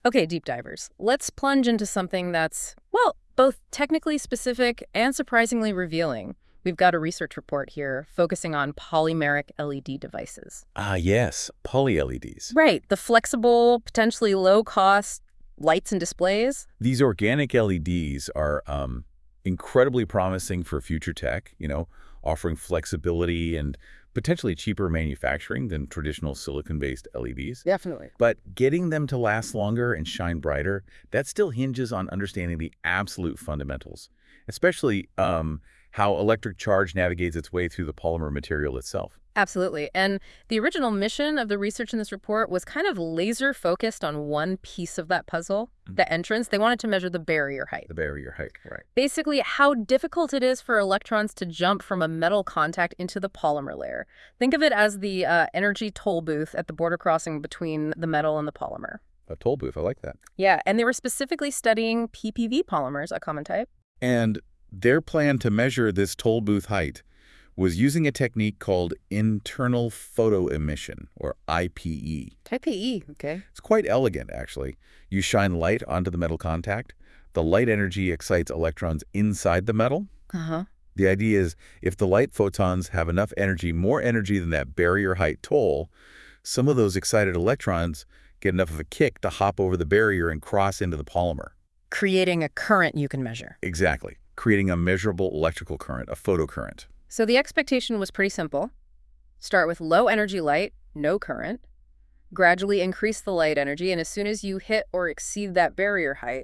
Okay, deep divers, let's plunge into something that's, well, both technically specific and surprisingly revealing. We've got a research report here focusing on polymeric LED devices. Ah, yes, poly-LEDs. Right, the flexible, potentially low-cost lights and displays. These organic LEDs are incredibly promising for future tech, offering flexibility and potentially cheaper manufacturing than traditional silicon-based LEDs. Definitely. But getting them to last longer and shine brighter, that still hinges on understanding the absolute fundamentals, especially how electric charge navigates its way through the polymer material itself. Absolutely. And the original mission of the research in this report was kind of laser focused on one piece of that puzzle, the entrance. They wanted to measure the barrier height. The barrier height, right. Basically, how difficult it is for electrons to jump from a metal contact into the polymer layer. Think of it as the energy toll booth at the border crossing between the metal and the polymer. A toll booth, I like that. Yeah, and they were specifically studying PPV polymers, a common type. And their plan to measure this toll booth height was using a technique called internal photo emission, or IPE. Type E, okay. It's quite elegant, actually. You shine light onto the metal contact. The light energy excites electrons inside the metal. Uh-huh. The idea is if the light photons have enough energy, more energy than that barrier height toll, some of those excited electrons get enough of a kick to hop over the barrier and cross into the polymer. Creating a current you can measure. Exactly, creating a measurable electrical current, a photocurrent. So the expectation was pretty simple. Start with low energy light, no current. Gradually increase the light energy, and as soon as you hit or exceed that barrier height,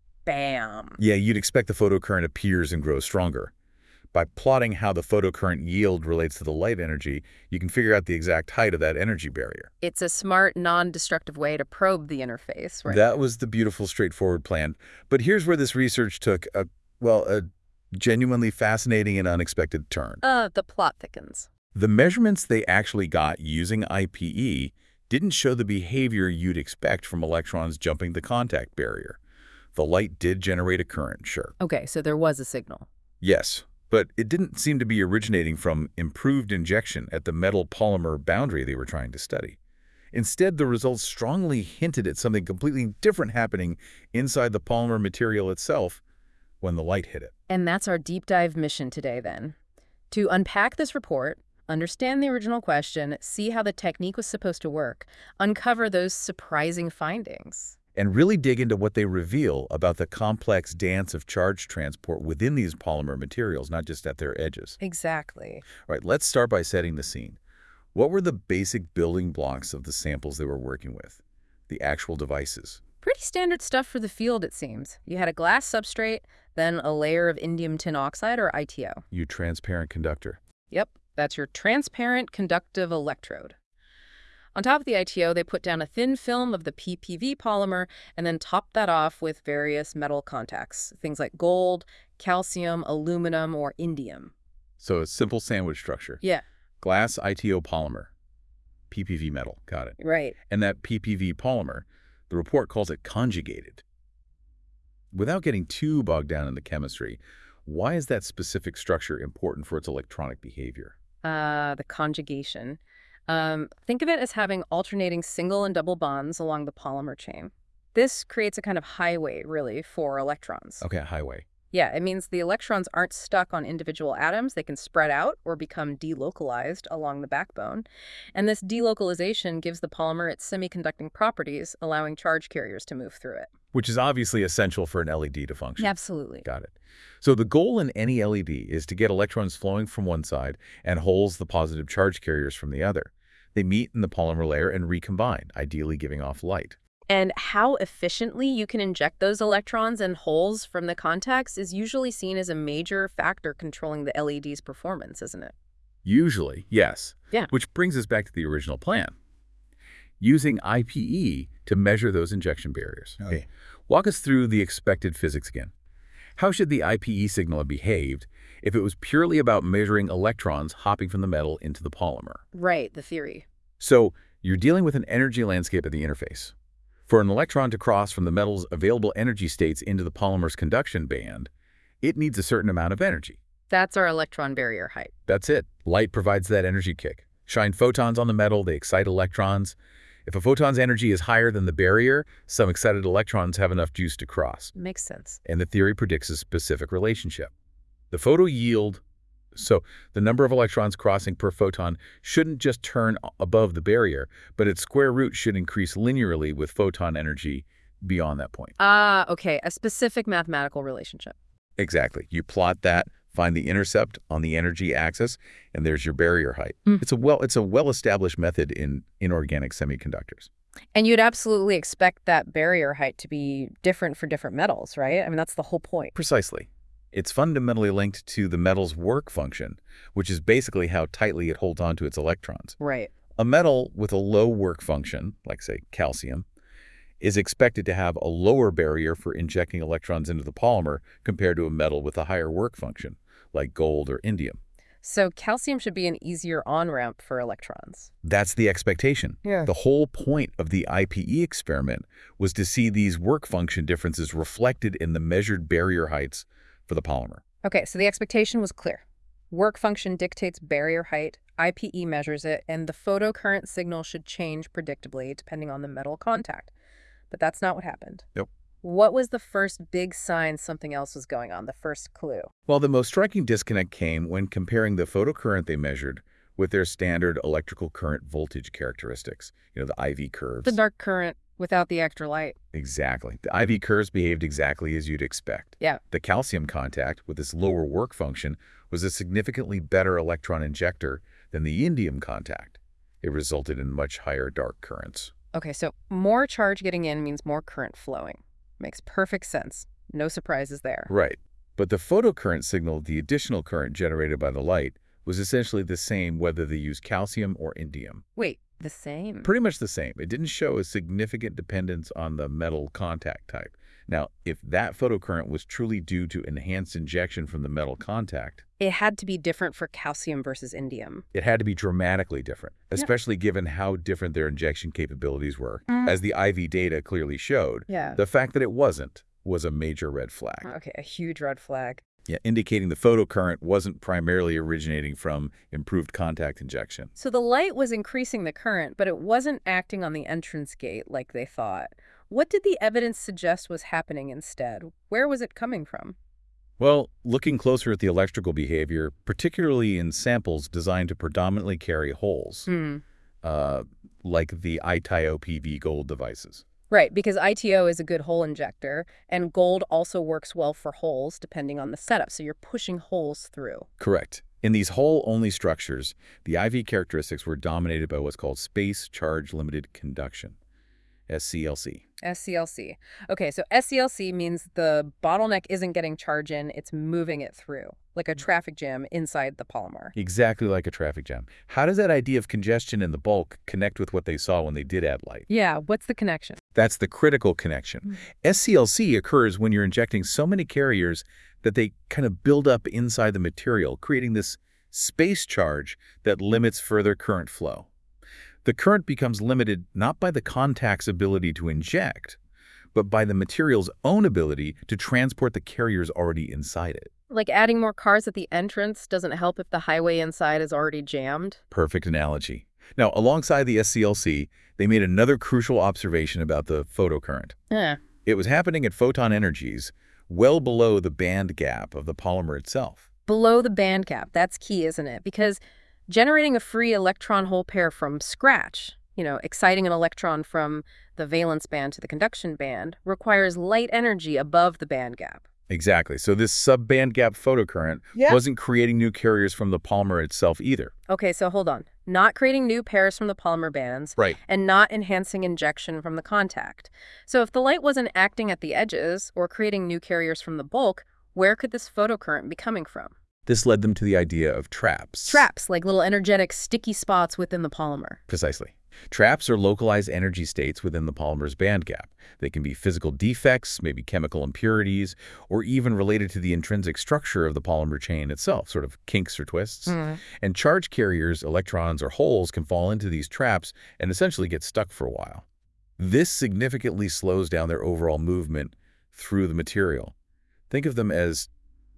bam. Yeah, you'd expect the photocurrent appears and grows stronger. By plotting how the photocurrent yield relates to the light energy, you can figure out the exact height of that energy barrier. It's a smart, non-destructive way to probe the interface, right? That was the beautiful, straightforward plan. But here's where this research took a genuinely fascinating and unexpected turn. The plot thickens. The measurements they actually got using IPE didn't show the behavior you'd expect from electrons jumping the contact barrier. The light did generate a current, sure. Okay, so there was a signal. Yes, but it didn't seem to be originating from improved injection at the metal-polymer boundary they were trying to study. Instead, the results strongly hinted at something completely different happening inside the polymer material itself when the light hit it. And that's our deep dive mission today, then. To unpack this report, understand the original question, see how the technique was supposed to work, uncover those surprising findings. And really dig into what they reveal about the complex dance of charge transport within these polymer materials, not just at their edges. Exactly. All right, let's start by setting the scene. What were the basic building blocks of the samples they were working with? The actual devices. Pretty standard stuff for the field, it seems. You had a glass substrate, then a layer of indium tin oxide, or ITO. Your transparent conductor. Yep, that's your transparent conductive electrode. On top of the ITO, they put down a thin film of the PPV polymer and then topped that off with various metal contacts, things like gold, calcium, aluminum, or indium. So a simple sandwich structure. Yeah. Glass ITO polymer. PPV metal, got it. Right. And that PPV polymer, the report calls it conjugated. Without getting too bogged down in the chemistry, why is that specific structure important for its electronic behavior? The conjugation. Think of it as having alternating single and double bonds along the polymer chain. This creates a kind of highway, really, for electrons. Okay, highway. Yeah, it means the electrons aren't stuck on individual atoms. They can spread out or become delocalized along the backbone. And this delocalization gives the polymer its semiconducting properties, allowing charge carriers to move through it. Which is obviously essential for an LED to function. Absolutely. Got it. So the goal in any LED is to get electrons flowing from one side and holes the positive charge carriers from the other. They meet in the polymer layer and recombine, ideally giving off light. And how efficiently you can inject those electrons and holes from the contacts is usually seen as a major factor controlling the LED's performance, isn't it? Usually, yes. Yeah. Which brings us back to the original plan. Using IPE to measure those injection barriers. Okay. Walk us through the expected physics again. How should the IPE signal have behaved if it was purely about measuring electrons hopping from the metal into the polymer? Right, the theory. So you're dealing with an energy landscape at the interface. For an electron to cross from the metal's available energy states into the polymer's conduction band, it needs a certain amount of energy. That's our electron barrier height. That's it. Light provides that energy kick. Shine photons on the metal, they excite electrons. If a photon's energy is higher than the barrier, some excited electrons have enough juice to cross. Makes sense. And the theory predicts a specific relationship. The photo yield, so the number of electrons crossing per photon shouldn't just turn above the barrier, but its square root should increase linearly with photon energy beyond that point. Ah, okay, a specific mathematical relationship. Exactly. You plot that, find the intercept on the energy axis, and there's your barrier height. It's a well-established method in inorganic semiconductors. And you'd absolutely expect that barrier height to be different for different metals, right? I mean, that's the whole point. Precisely. It's fundamentally linked to the metal's work function, which is basically how tightly it holds onto its electrons. Right. A metal with a low work function, like say calcium, is expected to have a lower barrier for injecting electrons into the polymer compared to a metal with a higher work function, like gold or indium. So calcium should be an easier on-ramp for electrons. That's the expectation. Yeah. The whole point of the IPE experiment was to see these work function differences reflected in the measured barrier heights for the polymer. Okay, so the expectation was clear. Work function dictates barrier height, IPE measures it, and the photocurrent signal should change predictably depending on the metal contact. But that's not what happened. Nope. What was the first big sign something else was going on, the first clue? Well, the most striking disconnect came when comparing the photocurrent they measured with their standard electrical current voltage characteristics, the IV curves. The dark current without the extra light. Exactly. The IV curves behaved exactly as you'd expect. Yeah. The calcium contact, with its lower work function, was a significantly better electron injector than the indium contact. It resulted in much higher dark currents. Okay, so more charge getting in means more current flowing. Makes perfect sense. No surprises there. Right. But the photocurrent signal, the additional current generated by the light, was essentially the same whether they used calcium or indium. Wait, the same? Pretty much the same. It didn't show a significant dependence on the metal contact type. Now, if that photocurrent was truly due to enhanced injection from the metal contact, it had to be different for calcium versus indium. It had to be dramatically different, especially given how different their injection capabilities were. As the IV data clearly showed, the fact that it wasn't was a major red flag. Okay, a huge red flag. Yeah, indicating the photocurrent wasn't primarily originating from improved contact injection. So the light was increasing the current, but it wasn't acting on the entrance gate like they thought. What did the evidence suggest was happening instead? Where was it coming from? Well, looking closer at the electrical behavior, particularly in samples designed to predominantly carry holes, like the ITIO PV gold devices. Right, because ITO is a good hole injector, and gold also works well for holes depending on the setup, so you're pushing holes through. Correct. In these hole-only structures, the IV characteristics were dominated by what's called space charge limited conduction, SCLC. SCLC. Okay, so SCLC means the bottleneck isn't getting charge in, it's moving it through, like a traffic jam inside the polymer. Exactly like a traffic jam. How does that idea of congestion in the bulk connect with what they saw when they did add light? Yeah, what's the connection? That's the critical connection. SCLC occurs when you're injecting so many carriers that they kind of build up inside the material, creating this space charge that limits further current flow. The current becomes limited not by the contact's ability to inject, but by the material's own ability to transport the carriers already inside it. Like adding more cars at the entrance doesn't help if the highway inside is already jammed? Perfect analogy. Now, alongside the SCLC, they made another crucial observation about the photocurrent. It was happening at photon energies well below the band gap of the polymer itself. Below the band gap, that's key, isn't it? Because generating a free electron-hole pair from scratch, exciting an electron from the valence band to the conduction band, requires light energy above the band gap. Exactly. So this sub-band gap photocurrent wasn't creating new carriers from the polymer itself either. Okay, so hold on. Not creating new pairs from the polymer bands. Right. And not enhancing injection from the contact. So if the light wasn't acting at the edges or creating new carriers from the bulk, where could this photocurrent be coming from? This led them to the idea of traps. Traps, like little energetic sticky spots within the polymer. Precisely. Traps are localized energy states within the polymer's band gap. They can be physical defects, maybe chemical impurities, or even related to the intrinsic structure of the polymer chain itself, sort of kinks or twists. And charge carriers, electrons, or holes can fall into these traps and essentially get stuck for a while. This significantly slows down their overall movement through the material. Think of them as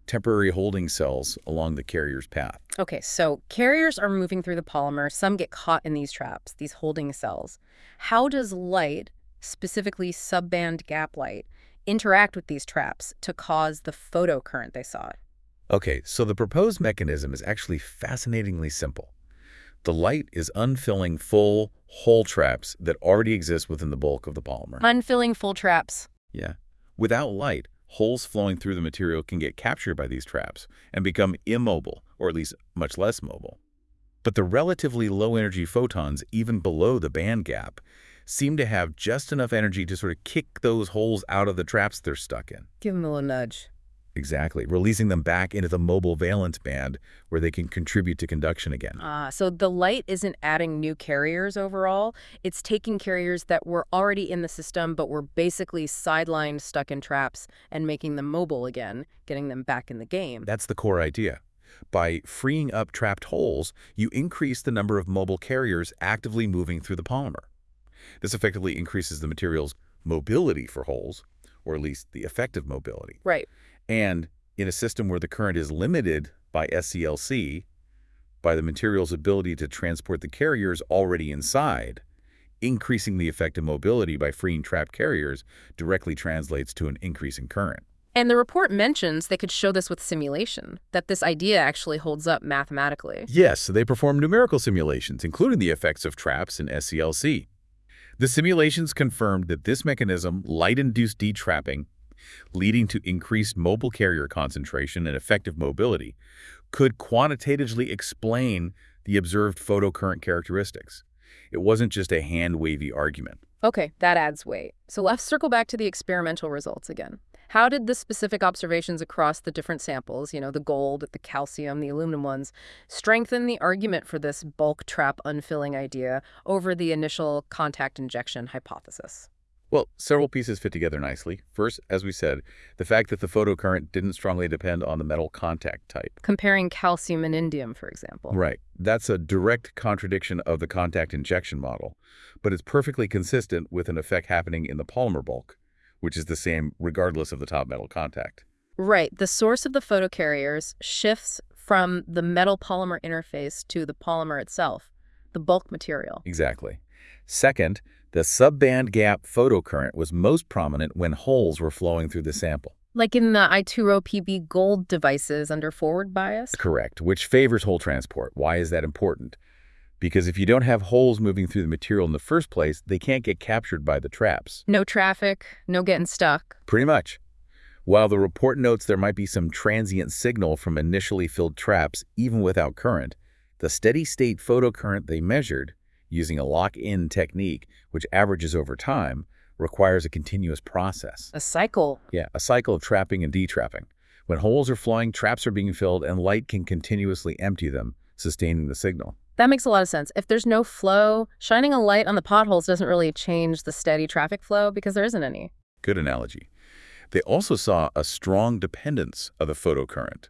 temporary holding cells along the carrier's path. Okay, so carriers are moving through the polymer. Some get caught in these traps, these holding cells. How does light, specifically subband gap light, interact with these traps to cause the photocurrent they saw? Okay, so the proposed mechanism is actually fascinatingly simple. The light is unfilling full hole traps that already exist within the bulk of the polymer. Unfilling full traps. Yeah. Without light, holes flowing through the material can get captured by these traps and become immobile, or at least much less mobile. But the relatively low-energy photons, even below the band gap, seem to have just enough energy to sort of kick those holes out of the traps they're stuck in. Give them a little nudge. Exactly, releasing them back into the mobile valence band where they can contribute to conduction again. So the light isn't adding new carriers overall. It's taking carriers that were already in the system but were basically sidelined, stuck in traps, and making them mobile again, getting them back in the game. That's the core idea. By freeing up trapped holes, you increase the number of mobile carriers actively moving through the polymer. This effectively increases the material's mobility for holes, or at least the effective mobility. Right. And in a system where the current is limited by SCLC, by the material's ability to transport the carriers already inside, increasing the effective mobility by freeing trapped carriers directly translates to an increase in current. And the report mentions they could show this with simulation, that this idea actually holds up mathematically. Yes, they perform numerical simulations, including the effects of traps in SCLC. The simulations confirmed that this mechanism, light-induced detrapping, leading to increased mobile carrier concentration and effective mobility, could quantitatively explain the observed photocurrent characteristics. It wasn't just a hand-wavy argument. Okay, that adds weight. So let's circle back to the experimental results again. How did the specific observations across the different samples, the gold, the calcium, the aluminum ones, strengthen the argument for this bulk trap unfilling idea over the initial contact injection hypothesis? Well, several pieces fit together nicely. First, as we said, the fact that the photocurrent didn't strongly depend on the metal contact type. Comparing calcium and indium, for example. Right. That's a direct contradiction of the contact injection model, but it's perfectly consistent with an effect happening in the polymer bulk, which is the same regardless of the top metal contact. Right. The source of the photocarriers shifts from the metal-polymer interface to the polymer itself, the bulk material. Exactly. Second, the subband gap photocurrent was most prominent when holes were flowing through the sample. Like in the I2O PB gold devices under forward bias? Correct, which favors hole transport. Why is that important? Because if you don't have holes moving through the material in the first place, they can't get captured by the traps. No traffic, no getting stuck. Pretty much. While the report notes there might be some transient signal from initially filled traps even without current, the steady-state photocurrent they measured, using a lock-in technique which averages over time, requires a continuous process. A cycle. Yeah, a cycle of trapping and detrapping. When holes are flowing, traps are being filled, and light can continuously empty them, sustaining the signal. That makes a lot of sense. If there's no flow, shining a light on the potholes doesn't really change the steady traffic flow because there isn't any. Good analogy. They also saw a strong dependence of the photocurrent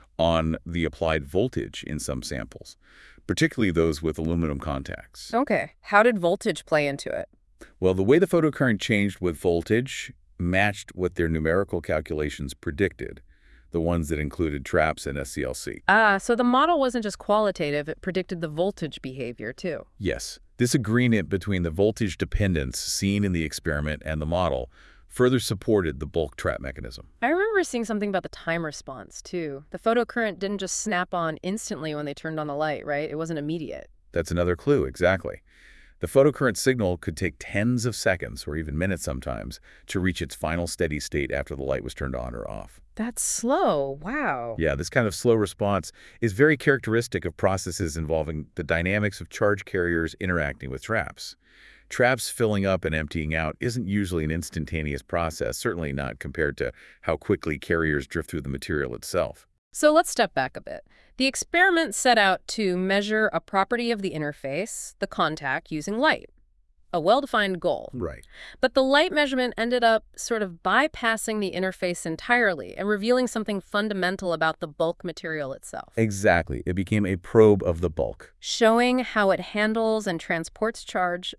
on the applied voltage in some samples, particularly those with aluminum contacts. Okay. How did voltage play into it? Well, the way the photocurrent changed with voltage matched what their numerical calculations predicted, the ones that included traps and SCLC. So the model wasn't just qualitative, it predicted the voltage behavior too. Yes. This agreement between the voltage dependence seen in the experiment and the model further supported the bulk trap mechanism. I remember seeing something about the time response too. The photocurrent didn't just snap on instantly when they turned on the light, right? It wasn't immediate. That's another clue, exactly. The photocurrent signal could take tens of seconds, or even minutes sometimes, to reach its final steady state after the light was turned on or off. That's slow. Wow. Yeah, this kind of slow response is very characteristic of processes involving the dynamics of charge carriers interacting with traps. Traps filling up and emptying out isn't usually an instantaneous process, certainly not compared to how quickly carriers drift through the material itself. So let's step back a bit. The experiment set out to measure a property of the interface, the contact, using light. A well-defined goal. Right. But the light measurement ended up sort of bypassing the interface entirely and revealing something fundamental about the bulk material itself. Exactly. It became a probe of the bulk. Showing how it handles and transports charge,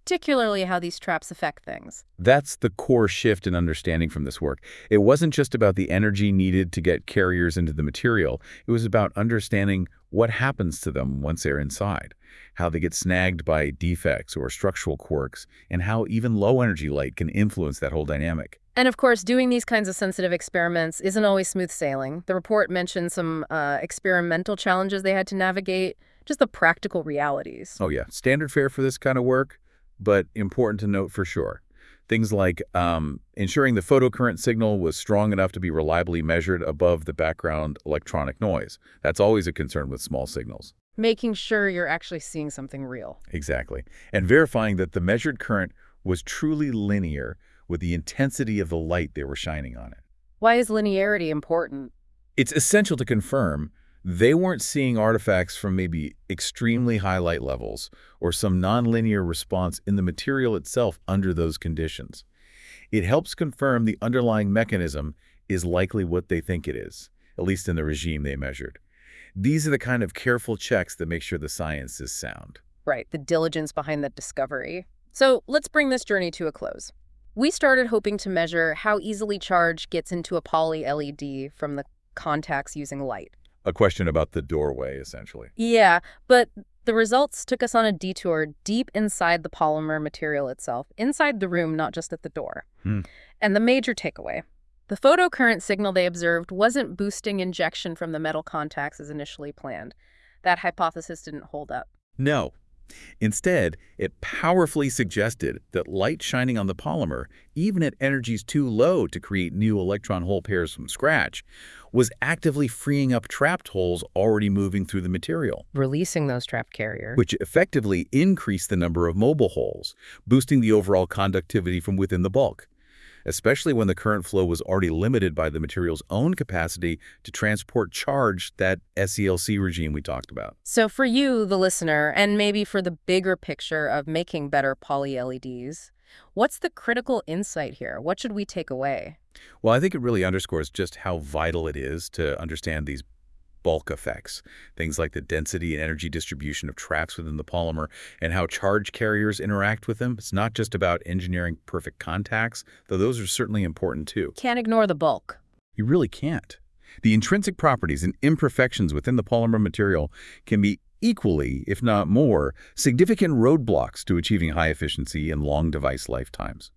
particularly how these traps affect things. That's the core shift in understanding from this work. It wasn't just about the energy needed to get carriers into the material. It was about understanding what happens to them once they're inside, how they get snagged by defects or structural quirks, and how even low-energy light can influence that whole dynamic. And of course, doing these kinds of sensitive experiments isn't always smooth sailing. The report mentioned some experimental challenges they had to navigate, just the practical realities. Oh yeah, standard fare for this kind of work, but important to note for sure. Things like ensuring the photocurrent signal was strong enough to be reliably measured above the background electronic noise. That's always a concern with small signals. Making sure you're actually seeing something real. Exactly. And verifying that the measured current was truly linear with the intensity of the light they were shining on it. Why is linearity important? It's essential to confirm they weren't seeing artifacts from maybe extremely high light levels or some nonlinear response in the material itself under those conditions. It helps confirm the underlying mechanism is likely what they think it is, at least in the regime they measured. These are the kind of careful checks that make sure the science is sound. Right, the diligence behind the discovery. So let's bring this journey to a close. We started hoping to measure how easily charge gets into a poly-LED from the contacts using light. A question about the doorway, essentially. Yeah, but the results took us on a detour deep inside the polymer material itself, inside the room, not just at the door. And the major takeaway: the photocurrent signal they observed wasn't boosting injection from the metal contacts as initially planned. That hypothesis didn't hold up. No. Instead, it powerfully suggested that light shining on the polymer, even at energies too low to create new electron hole pairs from scratch, was actively freeing up trapped holes already moving through the material, Releasing those trapped carriers. which effectively increased the number of mobile holes, boosting the overall conductivity from within the bulk, especially when the current flow was already limited by the material's own capacity to transport charge, that SELC regime we talked about. So for you, the listener, and maybe for the bigger picture of making better poly-LEDs, what's the critical insight here? What should we take away? Well, I think it really underscores just how vital it is to understand these bulk effects, things like the density and energy distribution of traps within the polymer and how charge carriers interact with them. It's not just about engineering perfect contacts, though those are certainly important too. Can't ignore the bulk. You really can't. The intrinsic properties and imperfections within the polymer material can be equally, if not more, significant roadblocks to achieving high efficiency and long device lifetimes.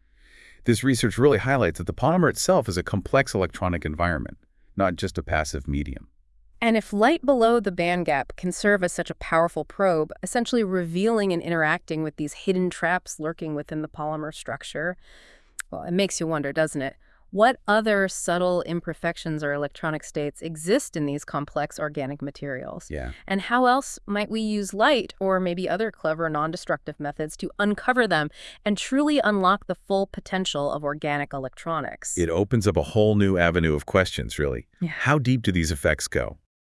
This research really highlights that the polymer itself is a complex electronic environment, not just a passive medium. And if light below the band gap can serve as such a powerful probe, essentially revealing and interacting with these hidden traps lurking within the polymer structure, well, it makes you wonder, doesn't it? What other subtle imperfections or electronic states exist in these complex organic materials? Yeah. And how else might we use light or maybe other clever non-destructive methods to uncover them and truly unlock the full potential of organic electronics? It opens up a whole new avenue of questions, really. Yeah. How deep do these effects go?